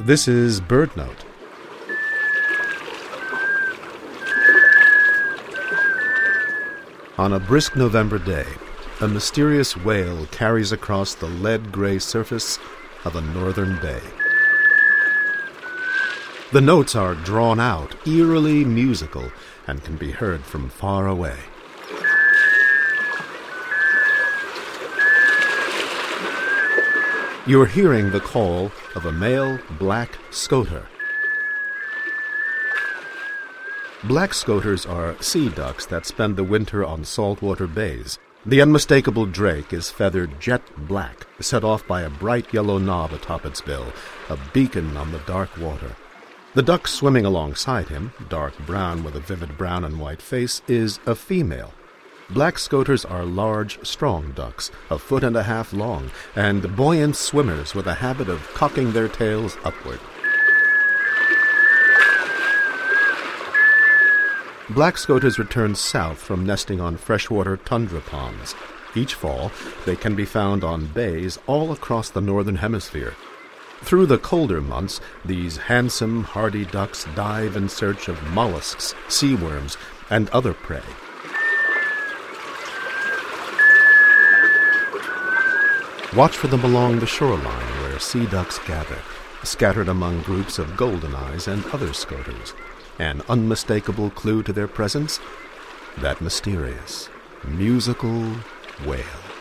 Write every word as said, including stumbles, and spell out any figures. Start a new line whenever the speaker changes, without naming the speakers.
This is BirdNote. On a brisk November day, a mysterious wail carries across the lead-gray surface of a northern bay. The notes are drawn out, eerily musical, and can be heard from far away. You're hearing the call of a male black scoter. Black scoters are sea ducks that spend the winter on saltwater bays. The unmistakable drake is feathered jet black, set off by a bright yellow knob atop its bill, a beacon on the dark water. The duck swimming alongside him, dark brown with a vivid brown and white face, is a female. Black scoters are large, strong ducks, a foot and a half long, and buoyant swimmers with a habit of cocking their tails upward. Black scoters return south from nesting on freshwater tundra ponds. Each fall, they can be found on bays all across the northern hemisphere. Through the colder months, these handsome, hardy ducks dive in search of mollusks, seaworms, and other prey. Watch for them along the shoreline where sea ducks gather, scattered among groups of goldeneyes and other scoters. An unmistakable clue to their presence? That mysterious, musical wail.